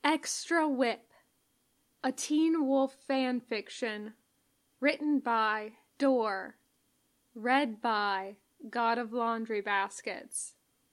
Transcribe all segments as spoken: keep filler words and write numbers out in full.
Extra Whip, a Teen Wolf fan fiction, written by Door, read by God of Laundry Baskets.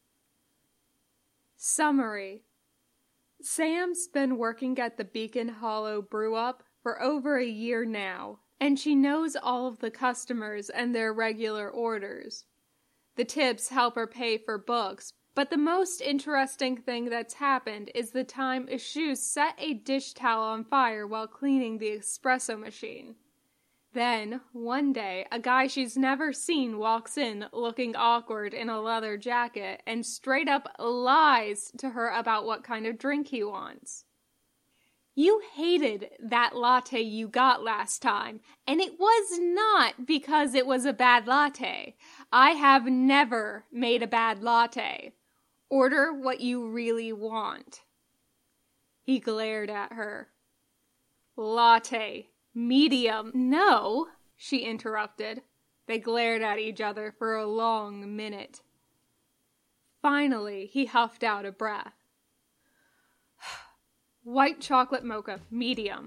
Summary. Sam's been working at the Beacon Hollow Brew Up for over a year now, and she knows all of the customers and their regular orders. The tips help her pay for books, but the most interesting thing that's happened is the time Ishu set a dish towel on fire while cleaning the espresso machine. Then, one day, a guy she's never seen walks in looking awkward in a leather jacket and straight up lies to her about what kind of drink he wants. You hated that latte you got last time, and it was not because it was a bad latte. I have never made a bad latte. Order what you really want. He glared at her. Latte. Medium. No, she interrupted. They glared at each other for a long minute. Finally, he huffed out a breath. White chocolate mocha, medium.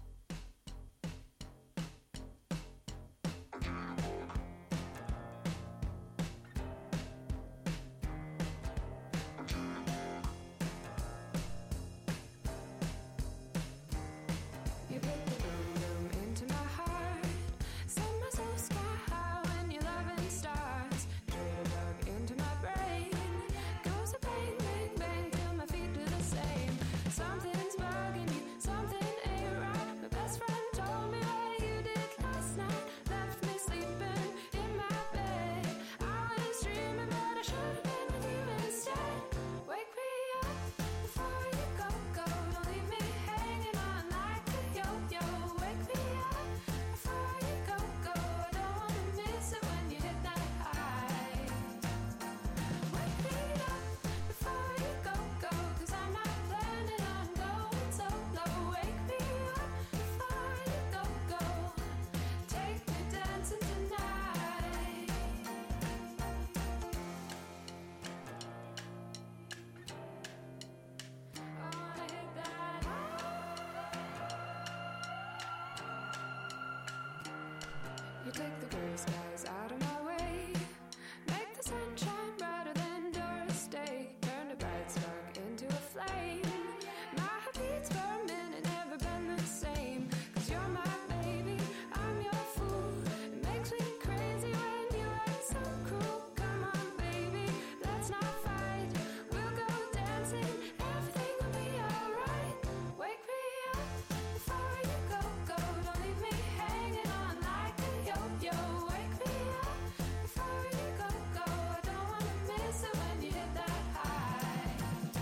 You take the gray skies out of my way, make the sunshine brighter than Doris Day, turn a bright spark into a flame. My heart beats for a minute, never been the same, 'cause you're my baby, I'm your fool. It makes me crazy when you act so cruel. Come on baby, let's not fight, we'll go dancing, everything will be alright. Wake me up before you go, go, don't leave me hanging on like a yo-yo. Wake me up before you go, go, I don't wanna miss it when you hit that high.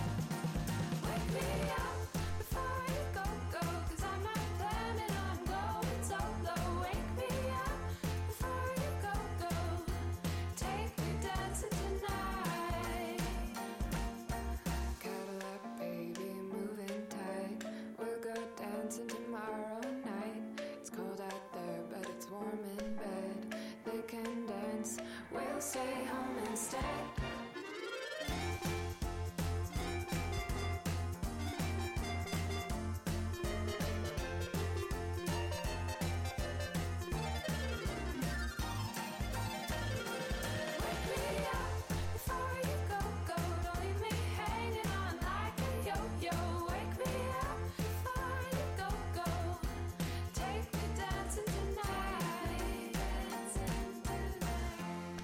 Wake me up before you go, go, 'cause I'm not planning on going solo. Wake me up before you go, go, take me dancing tonight. Cadillac baby, moving tight, we'll go dancing tomorrow night. It's cold out there, but it's warm in bed. They can dance, we'll stay home instead. Wake me up before you go, go, don't leave me hanging on like a yo-yo. Wake me up before you go, go, take me dancing tonight. Dancing tonight.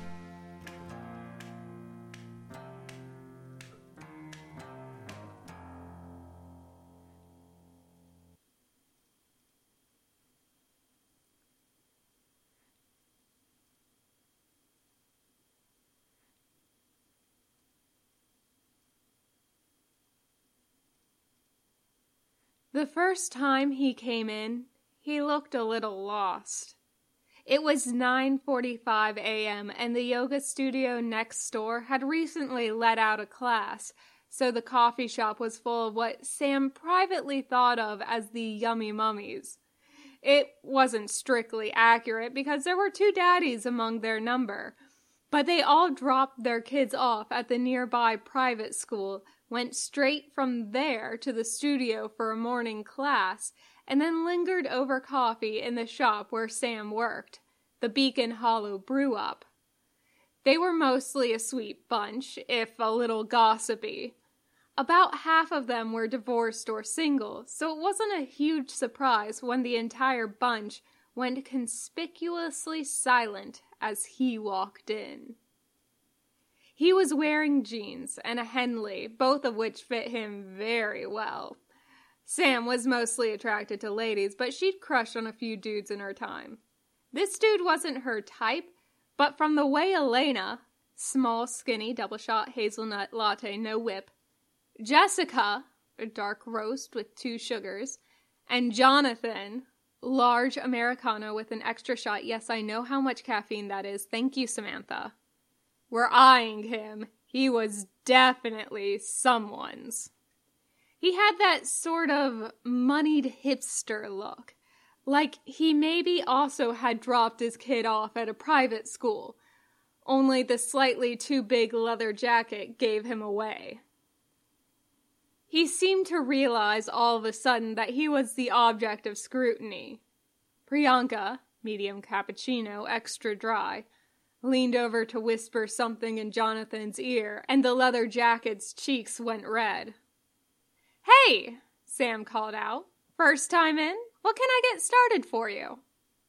The first time he came in, he looked a little lost. It was nine forty-five a.m. and the yoga studio next door had recently let out a class, so the coffee shop was full of what Sam privately thought of as the yummy mummies. It wasn't strictly accurate because there were two daddies among their number, but they all dropped their kids off at the nearby private school, went straight from there to the studio for a morning class, and then lingered over coffee in the shop where Sam worked, the Beacon Hollow Brew Up. They were mostly a sweet bunch, if a little gossipy. About half of them were divorced or single, so it wasn't a huge surprise when the entire bunch went conspicuously silent as he walked in. He was wearing jeans and a Henley, both of which fit him very well. Sam was mostly attracted to ladies, but she'd crushed on a few dudes in her time. This dude wasn't her type, but from the way Elena, small, skinny, double-shot hazelnut latte, no whip, Jessica, a dark roast with two sugars, and Jonathan, large Americano with an extra shot, yes, I know how much caffeine that is, thank you, Samantha, were eyeing him, he was definitely someone's. He had that sort of moneyed hipster look, like he maybe also had dropped his kid off at a private school, only the slightly too big leather jacket gave him away. He seemed to realize all of a sudden that he was the object of scrutiny. Priyanka, medium cappuccino, extra dry, leaned over to whisper something in Jonathan's ear, and the leather jacket's cheeks went red. "Hey!" Sam called out. "First time in? What can I get started for you?"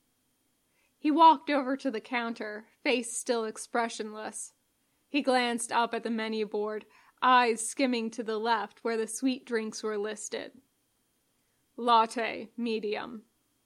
He walked over to the counter, face still expressionless. He glanced up at the menu board, eyes skimming to the left where the sweet drinks were listed. Latte, medium.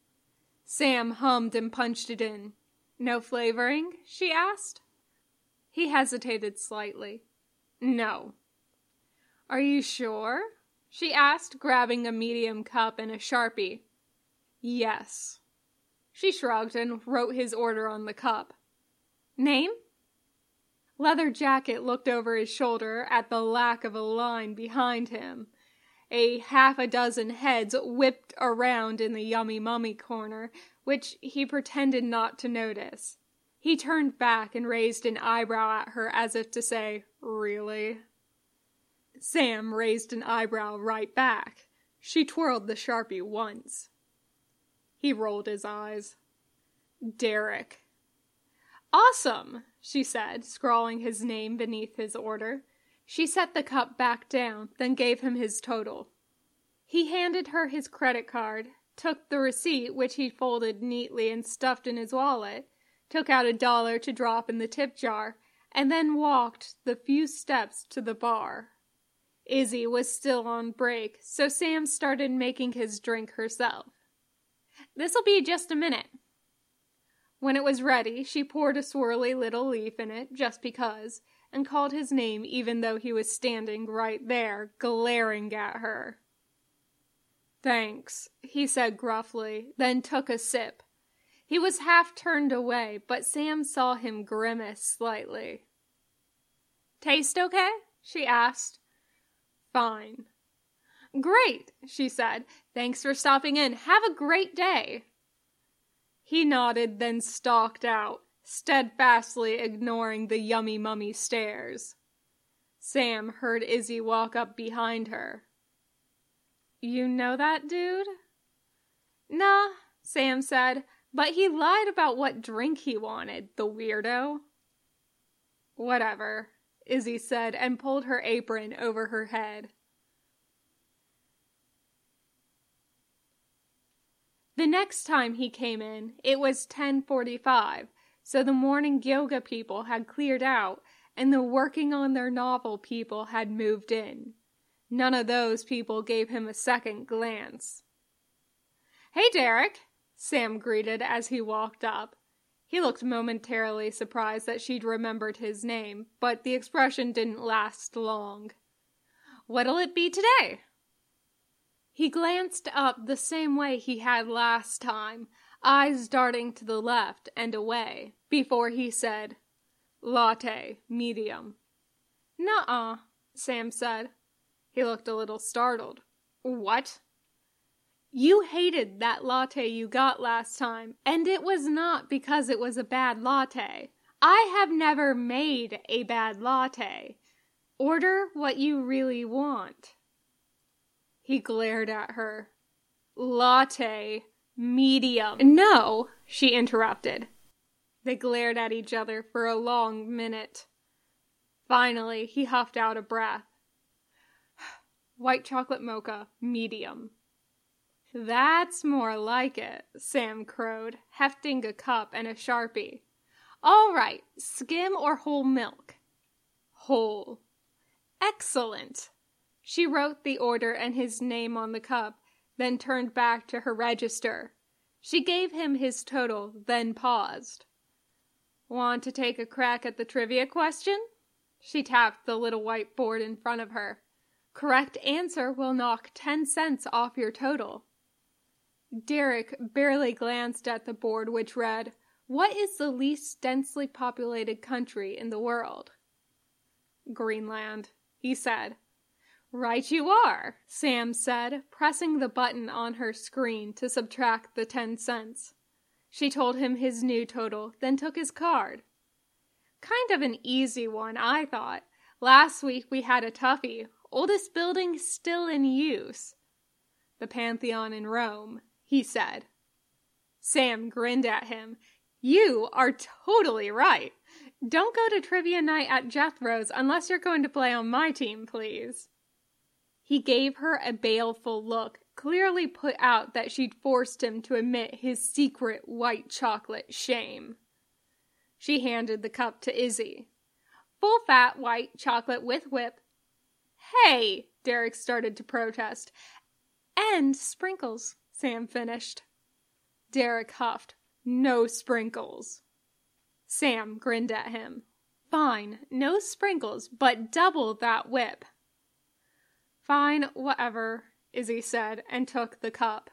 Sam hummed and punched it in. "No flavoring?" she asked. He hesitated slightly. "No." "Are you sure?" she asked, grabbing a medium cup and a Sharpie. "Yes." She shrugged and wrote his order on the cup. "Name?" Leather Jacket looked over his shoulder at the lack of a line behind him. A half a dozen heads whipped around in the Yummy Mummy corner, which he pretended not to notice. He turned back and raised an eyebrow at her as if to say, "Really?" Sam raised an eyebrow right back. She twirled the Sharpie once. He rolled his eyes. "Derek." "Awesome," she said, scrawling his name beneath his order. She set the cup back down, then gave him his total. He handed her his credit card, took the receipt, which he folded neatly and stuffed in his wallet, took out a dollar to drop in the tip jar, and then walked the few steps to the bar. Izzy was still on break, so Sam started making his drink herself. "This'll be just a minute." When it was ready, she poured a swirly little leaf in it, just because, and called his name even though he was standing right there, glaring at her. "Thanks," he said gruffly, then took a sip. He was half turned away, but Sam saw him grimace slightly. "Taste okay?" she asked. "Fine." "Great," she said. "Thanks for stopping in. Have a great day." He nodded, then stalked out, steadfastly ignoring the Yummy Mummy stares. Sam heard Izzy walk up behind her. "You know that dude?" "Nah," Sam said, but he lied about what drink he wanted, the weirdo. "Whatever," Izzy said and pulled her apron over her head. The next time he came in, it was ten forty-five, so the morning yoga people had cleared out, and the working on their novel people had moved in. None of those people gave him a second glance. "Hey, Derek," Sam greeted as he walked up. He looked momentarily surprised that she'd remembered his name, but the expression didn't last long. "What'll it be today?" He glanced up the same way he had last time, eyes darting to the left and away, before he said, "Latte, medium." "Nuh-uh," Sam said. He looked a little startled. "What?" "You hated that latte you got last time, and it was not because it was a bad latte. I have never made a bad latte. Order what you really want. He glared at her. Latte, medium. No, she interrupted. They glared at each other for a long minute. Finally, he huffed out a breath. White chocolate mocha, medium. That's more like it, Sam crowed, hefting a cup and a Sharpie. All right, skim or whole milk? Whole. Excellent. She wrote the order and his name on the cup, then turned back to her register. She gave him his total, then paused. Want to take a crack at the trivia question? She tapped the little white board in front of her. Correct answer will knock ten cents off your total. Derek barely glanced at the board, which read, What is the least densely populated country in the world? Greenland, he said. Right you are, Sam said, pressing the button on her screen to subtract the ten cents. She told him his new total, then took his card. Kind of an easy one, I thought. Last week we had a toughie. Oldest building still in use. The Pantheon in Rome, he said. Sam grinned at him. You are totally right. Don't go to trivia night at Jethro's unless you're going to play on my team, please. He gave her a baleful look, clearly put out that she'd forced him to admit his secret white chocolate shame. She handed the cup to Izzy. Full fat white chocolate with whip. Hey, Derek started to protest. And sprinkles, Sam finished. Derek huffed. No sprinkles. Sam grinned at him. Fine, no sprinkles, but double that whip. Fine, whatever, Izzy said, and took the cup.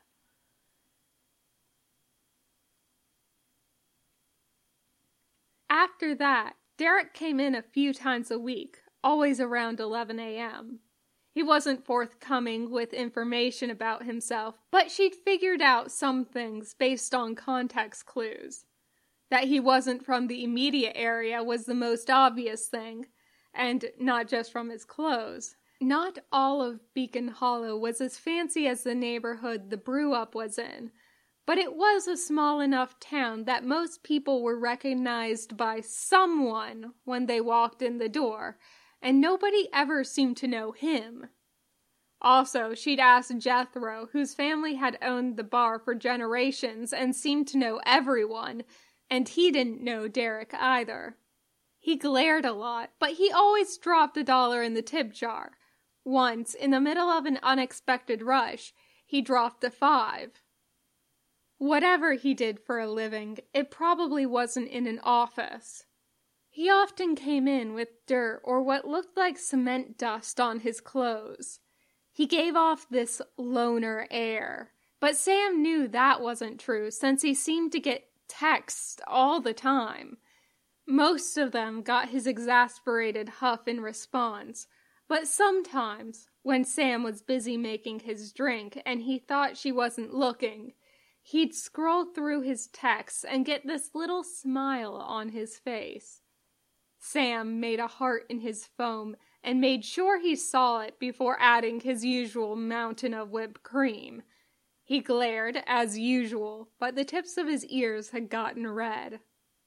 After that, Derek came in a few times a week, always around eleven a.m. He wasn't forthcoming with information about himself, but she'd figured out some things based on context clues. That he wasn't from the immediate area was the most obvious thing, and not just from his clothes. Not all of Beacon Hollow was as fancy as the neighborhood the Brew Up was in, but it was a small enough town that most people were recognized by someone when they walked in the door, and nobody ever seemed to know him. Also, she'd asked Jethro, whose family had owned the bar for generations and seemed to know everyone, and he didn't know Derek either. He glared a lot, but he always dropped a dollar in the tip jar. Once, in the middle of an unexpected rush, he dropped a five. Whatever he did for a living, it probably wasn't in an office. He often came in with dirt or what looked like cement dust on his clothes. He gave off this loner air, but Sam knew that wasn't true since he seemed to get texts all the time. Most of them got his exasperated huff in response, but sometimes, when Sam was busy making his drink and he thought she wasn't looking, he'd scroll through his texts and get this little smile on his face. Sam made a heart in his foam and made sure he saw it before adding his usual mountain of whipped cream. He glared, as usual, but the tips of his ears had gotten red.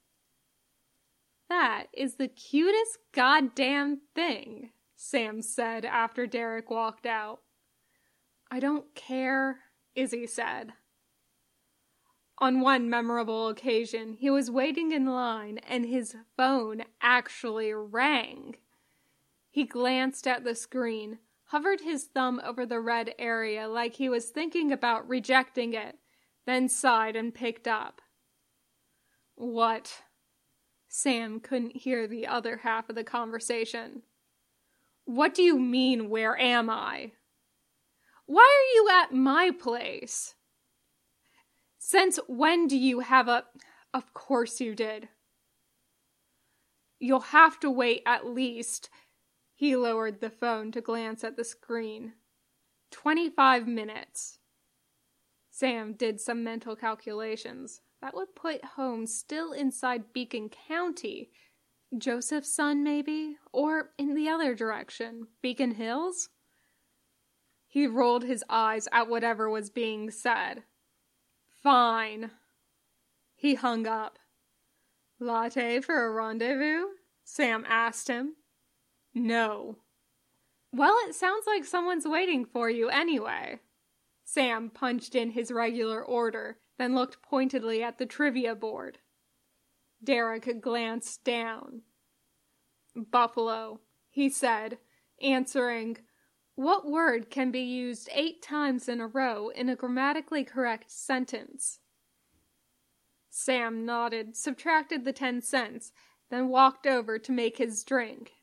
That is the cutest goddamn thing, Sam said after Derek walked out. I don't care, Izzy said. On one memorable occasion, he was waiting in line and his phone actually rang. He glanced at the screen, hovered his thumb over the red area like he was thinking about rejecting it, then sighed and picked up. What? Sam couldn't hear the other half of the conversation. What do you mean, where am I? Why are you at my place? Since when do you have a... Of course you did. You'll have to wait at least... He lowered the phone to glance at the screen. Twenty-five minutes. Sam did some mental calculations. That would put home still inside Beacon County. Joseph's son, maybe? Or in the other direction, Beacon Hills? He rolled his eyes at whatever was being said. Fine. He hung up. Latte for a rendezvous? Sam asked him. No. Well, it sounds like someone's waiting for you anyway. Sam punched in his regular order, then looked pointedly at the trivia board. Derek glanced down. Buffalo, he said, answering, what word can be used eight times in a row in a grammatically correct sentence? Sam nodded, subtracted the ten cents, then walked over to make his drink.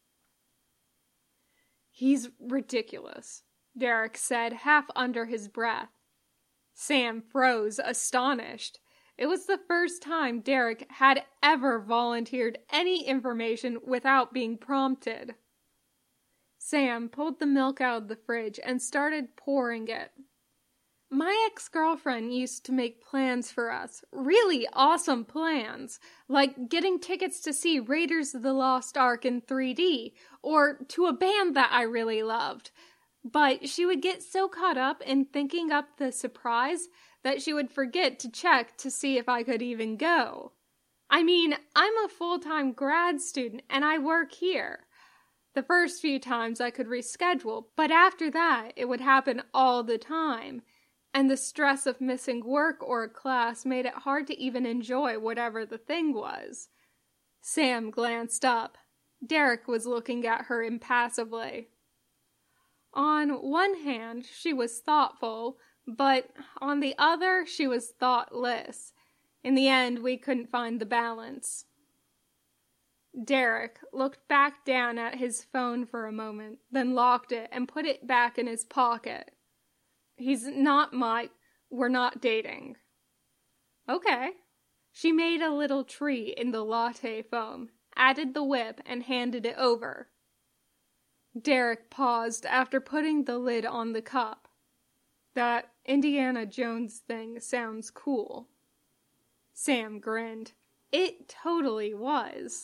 He's ridiculous, Derek said, half under his breath. Sam froze, astonished. It was the first time Derek had ever volunteered any information without being prompted. Sam pulled the milk out of the fridge and started pouring it. My ex-girlfriend used to make plans for us, really awesome plans, like getting tickets to see Raiders of the Lost Ark in three D, or to a band that I really loved. But she would get so caught up in thinking up the surprise that she would forget to check to see if I could even go. I mean, I'm a full-time grad student and I work here. The first few times I could reschedule, but after that it would happen all the time. And the stress of missing work or a class made it hard to even enjoy whatever the thing was. Sam glanced up. Derek was looking at her impassively. On one hand, she was thoughtful, but on the other, she was thoughtless. In the end, we couldn't find the balance. Derek looked back down at his phone for a moment, then locked it and put it back in his pocket. He's not my... We're not dating. Okay. She made a little tree in the latte foam, added the whip, and handed it over. Derek paused after putting the lid on the cup. That Indiana Jones thing sounds cool. Sam grinned. It totally was.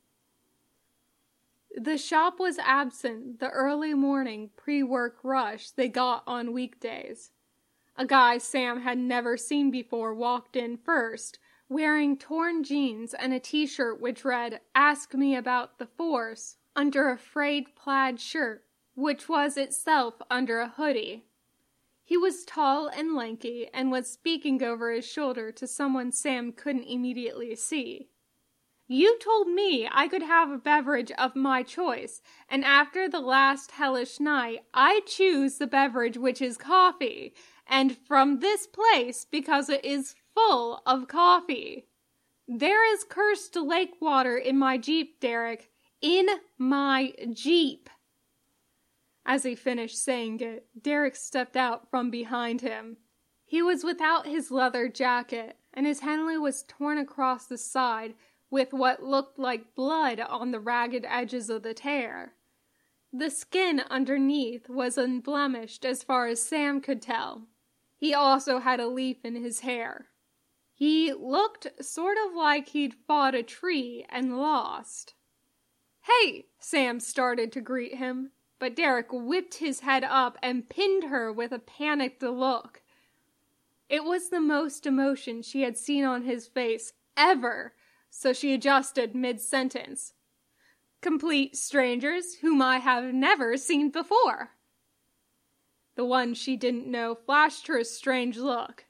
The shop was absent the early morning pre-work rush they got on weekdays. A guy Sam had never seen before walked in first, wearing torn jeans and a t-shirt which read, "Ask me about the Force," under a frayed plaid shirt, which was itself under a hoodie. He was tall and lanky and was speaking over his shoulder to someone Sam couldn't immediately see. You told me I could have a beverage of my choice, and after the last hellish night, I choose the beverage which is coffee, and from this place because it is full of coffee. There is cursed lake water in my Jeep, Derek. In my Jeep. As he finished saying it, Derek stepped out from behind him. He was without his leather jacket, and his Henley was torn across the side with what looked like blood on the ragged edges of the tear. The skin underneath was unblemished as far as Sam could tell. He also had a leaf in his hair. He looked sort of like he'd fought a tree and lost. Hey! Sam started to greet him, but Derek whipped his head up and pinned her with a panicked look. It was the most emotion she had seen on his face ever, so she adjusted mid-sentence. Complete strangers whom I have never seen before. The one she didn't know flashed her a strange look.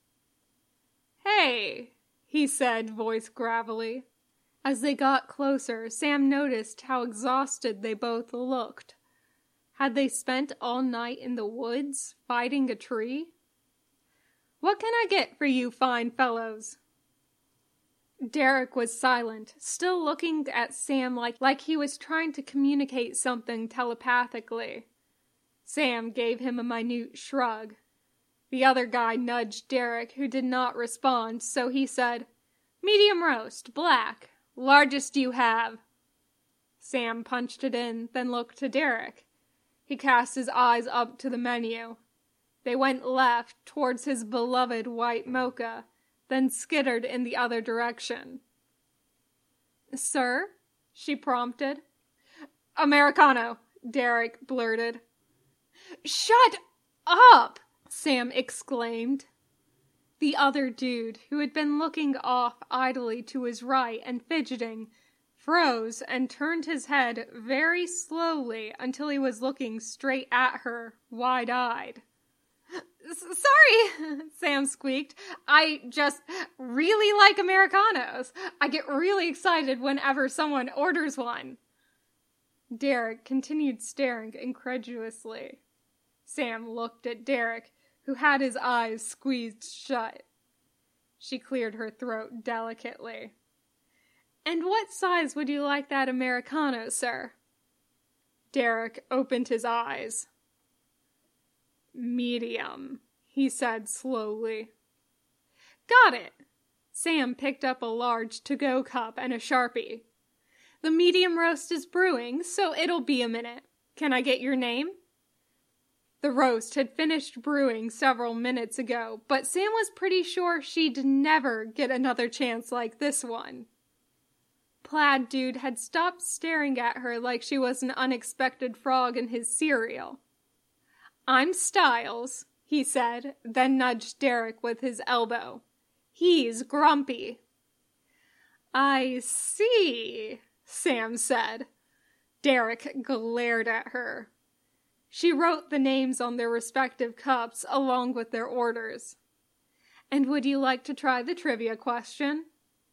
Hey, he said, voice gravelly. As they got closer, Sam noticed how exhausted they both looked. Had they spent all night in the woods, fighting a tree? What can I get for you fine fellows? Derek was silent, still looking at Sam like, like he was trying to communicate something telepathically. Sam gave him a minute shrug. The other guy nudged Derek, who did not respond, so he said, "Medium roast, black. Largest you have." Sam punched it in, then looked to Derek. He cast his eyes up to the menu. They went left towards his beloved white mocha, then skittered in the other direction. "Sir?" she prompted. Americano, Derek blurted. Shut up, Sam exclaimed. The other dude, who had been looking off idly to his right and fidgeting, froze and turned his head very slowly until he was looking straight at her, wide-eyed. Sorry, Sam squeaked. I just really like Americanos. I get really excited whenever someone orders one. Derek continued staring incredulously. Sam looked at Derek, who had his eyes squeezed shut. She cleared her throat delicately. And what size would you like that Americano, sir? Derek opened his eyes. Medium, he said slowly. Got it. Sam picked up a large to-go cup and a Sharpie. The medium roast is brewing, so it'll be a minute. Can I get your name? The roast had finished brewing several minutes ago, but Sam was pretty sure she'd never get another chance like this one. Plaid Dude had stopped staring at her like she was an unexpected frog in his cereal. I'm Styles, he said, then nudged Derek with his elbow. He's Grumpy. I see, Sam said. Derek glared at her. She wrote the names on their respective cups along with their orders. And would you like to try the trivia question?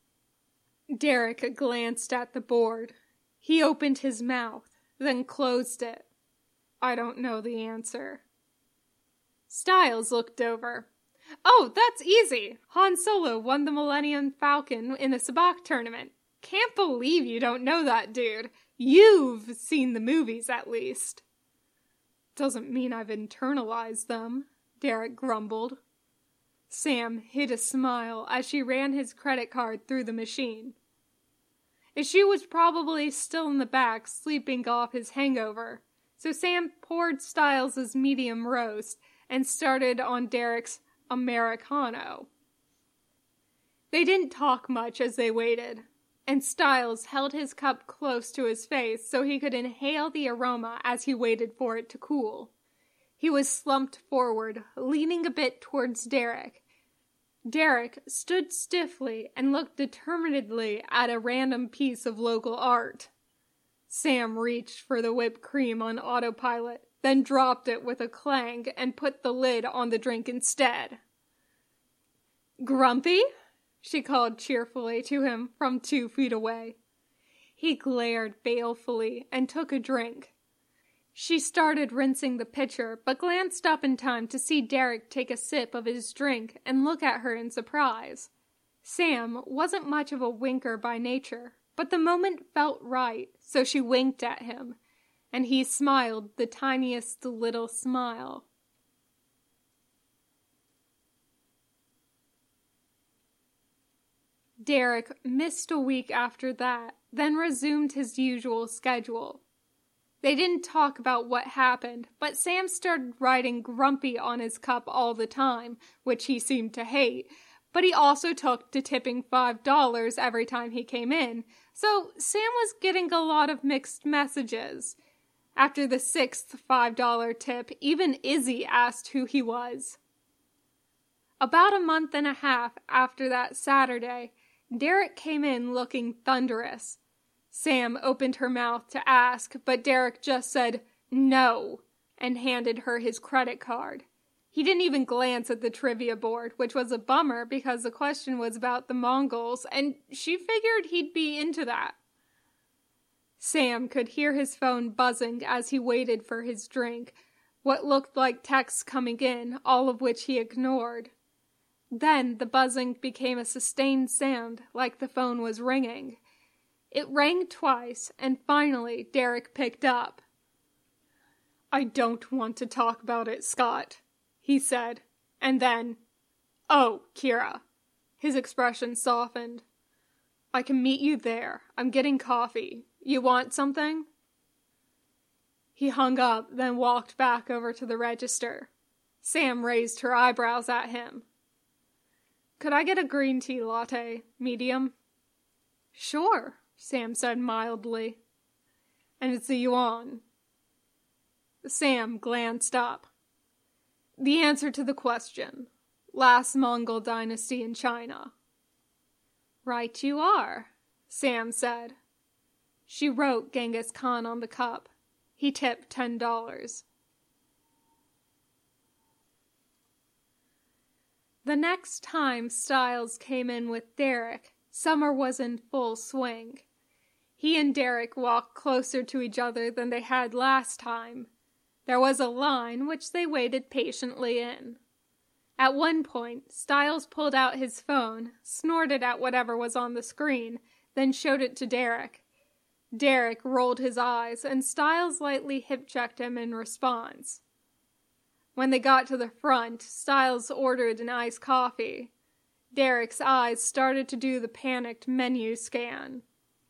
Derek glanced at the board. He opened his mouth, then closed it. I don't know the answer. Styles looked over. Oh, that's easy. Han Solo won the Millennium Falcon in the Sabacc tournament. Can't believe you don't know that, dude. You've seen the movies, at least. Doesn't mean I've internalized them, Derek grumbled. Sam hid a smile as she ran his credit card through the machine. Ishu was probably still in the back, sleeping off his hangover, so Sam poured Styles' medium roast and started on Derek's Americano. They didn't talk much as they waited, and Styles held his cup close to his face so he could inhale the aroma as he waited for it to cool. He was slumped forward, leaning a bit towards Derek. Derek stood stiffly and looked determinedly at a random piece of local art. Sam reached for the whipped cream on autopilot, then dropped it with a clang and put the lid on the drink instead. Grumpy? She called cheerfully to him from two feet away. He glared balefully and took a drink. She started rinsing the pitcher, but glanced up in time to see Derek take a sip of his drink and look at her in surprise. Sam wasn't much of a winker by nature, but the moment felt right, so she winked at him, and he smiled the tiniest little smile. Derek missed a week after that, then resumed his usual schedule. They didn't talk about what happened, but Sam started writing Grumpy on his cup all the time, which he seemed to hate, but he also took to tipping five dollars every time he came in, so Sam was getting a lot of mixed messages. After the sixth five dollar tip, even Izzy asked who he was. About a month and a half after that Saturday, Derek came in looking thunderous. Sam opened her mouth to ask, but Derek just said, no, and handed her his credit card. He didn't even glance at the trivia board, which was a bummer because the question was about the Mongols, and she figured he'd be into that. Sam could hear his phone buzzing as he waited for his drink, what looked like texts coming in, all of which he ignored. Then the buzzing became a sustained sound, like the phone was ringing. It rang twice, and finally Derek picked up. I don't want to talk about it, Scott, he said, and then, oh, Kira. His expression softened. I can meet you there. I'm getting coffee. You want something? He hung up, then walked back over to the register. Sam raised her eyebrows at him. Could I get a green tea latte, medium? Sure, Sam said mildly. And it's a yuan. Sam glanced up. The answer to the question. Last Mongol dynasty in China. Right you are, Sam said. She wrote Genghis Khan on the cup. He tipped ten dollars. The next time Styles came in with Derek, summer was in full swing. He and Derek walked closer to each other than they had last time. There was a line which they waited patiently in. At one point, Styles pulled out his phone, snorted at whatever was on the screen, then showed it to Derek. Derek rolled his eyes, and Styles lightly hip-checked him in response. When they got to the front, Styles ordered an iced coffee. Derek's eyes started to do the panicked menu scan.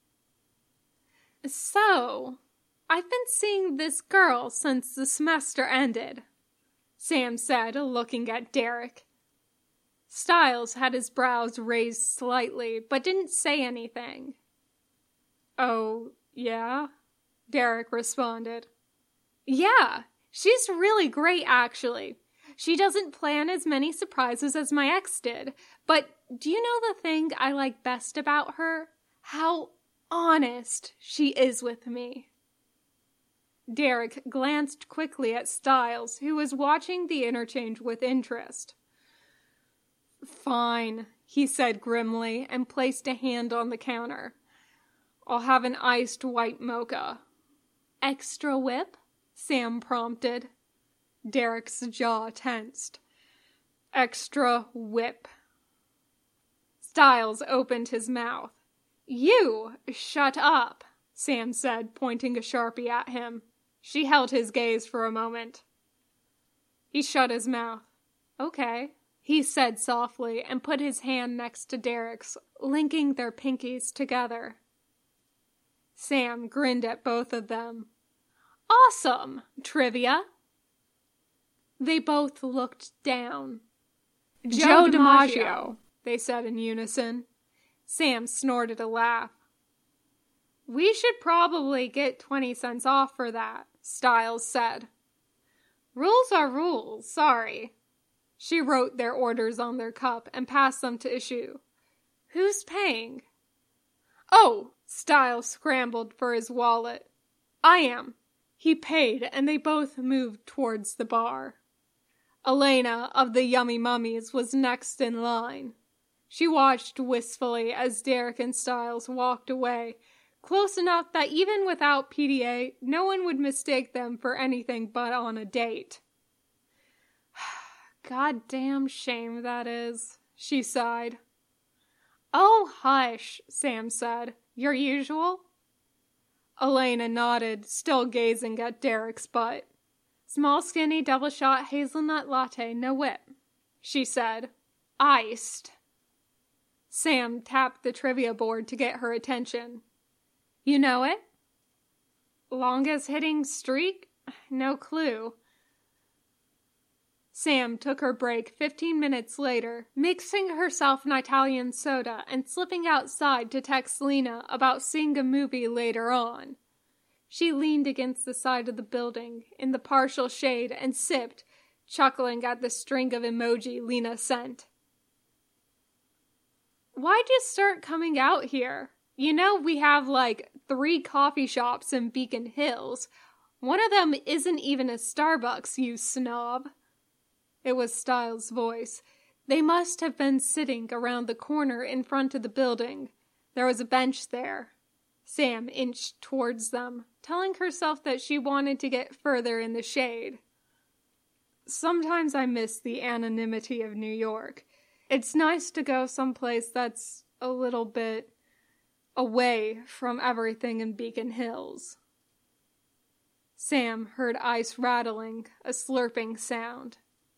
So, I've been seeing this girl since the semester ended, Sam said, looking at Derek. Styles had his brows raised slightly, but didn't say anything. Oh, yeah? Derek responded. Yeah, she's really great, actually. She doesn't plan as many surprises as my ex did, but do you know the thing I like best about her? How honest she is with me. Derek glanced quickly at Styles, who was watching the interchange with interest. Fine, he said grimly, and placed a hand on the counter. I'll have an iced white mocha. Extra whip? Sam prompted. Derek's jaw tensed. Extra whip. Styles opened his mouth. You, shut up, Sam said, pointing a Sharpie at him. She held his gaze for a moment. He shut his mouth. Okay, he said softly, and put his hand next to Derek's, linking their pinkies together. Sam grinned at both of them. Awesome! Trivia? They both looked down. Joe, Joe DiMaggio, DiMaggio, they said in unison. Sam snorted a laugh. We should probably get twenty cents off for that, Styles said. Rules are rules, sorry. She wrote their orders on their cup and passed them to Issue. Who's paying? Oh, Styles scrambled for his wallet. I am. He paid, and they both moved towards the bar. Elena of the Yummy Mummies was next in line. She watched wistfully as Derek and Styles walked away, close enough that even without P D A, no one would mistake them for anything but on a date. Goddamn shame that is, she sighed. Oh, hush, Sam said. Your usual? Elena nodded, still gazing at Derek's butt. Small, skinny, double-shot hazelnut latte, no whip, she said. Iced. Sam tapped the trivia board to get her attention. You know it? Longest hitting streak? No clue. Sam took her break fifteen minutes later, mixing herself an Italian soda and slipping outside to text Lena about seeing a movie later on. She leaned against the side of the building in the partial shade and sipped, chuckling at the string of emoji Lena sent. Why'd you start coming out here? You know we have like three coffee shops in Beacon Hills. One of them isn't even a Starbucks, you snob. It was Styles' voice. They must have been sitting around the corner in front of the building. There was a bench there. Sam inched towards them, telling herself that she wanted to get further in the shade. Sometimes I miss the anonymity of New York. It's nice to go someplace that's a little bit away from everything in Beacon Hills. Sam heard ice rattling, a slurping sound.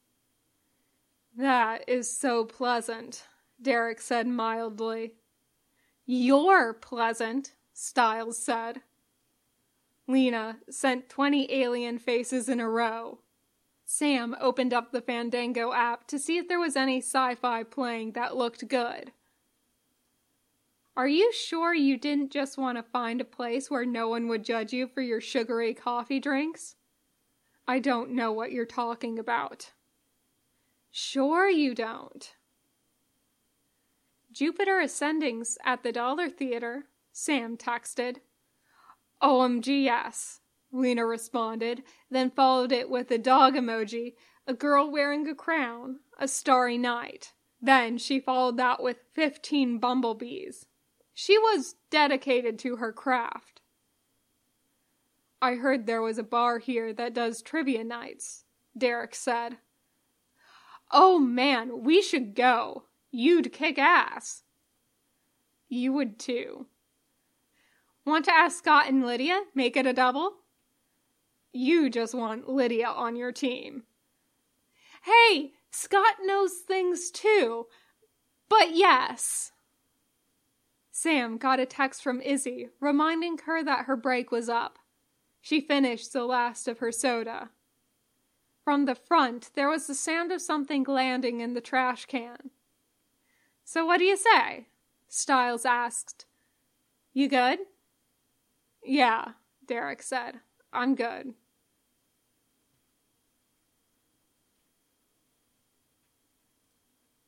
That is so pleasant, Derek said mildly. You're pleasant, Styles said. Lena sent twenty alien faces in a row. Sam opened up the Fandango app to see if there was any sci-fi playing that looked good. Are you sure you didn't just want to find a place where no one would judge you for your sugary coffee drinks? I don't know what you're talking about. Sure you don't. Jupiter Ascending's at the Dollar Theater, Sam texted. O M G yes, Lena responded, then followed it with a dog emoji, a girl wearing a crown, a starry night. Then she followed that with fifteen bumblebees. She was dedicated to her craft. I heard there was a bar here that does trivia nights, Derek said. Oh man, we should go. You'd kick ass. You would too. Want to ask Scott and Lydia? Make it a double? You just want Lydia on your team. Hey, Scott knows things too. But yes. Sam got a text from Izzy reminding her that her break was up. She finished the last of her soda. From the front, there was the sound of something landing in the trash can. So what do you say? Stiles asked. You good? Yeah, Derek said. I'm good.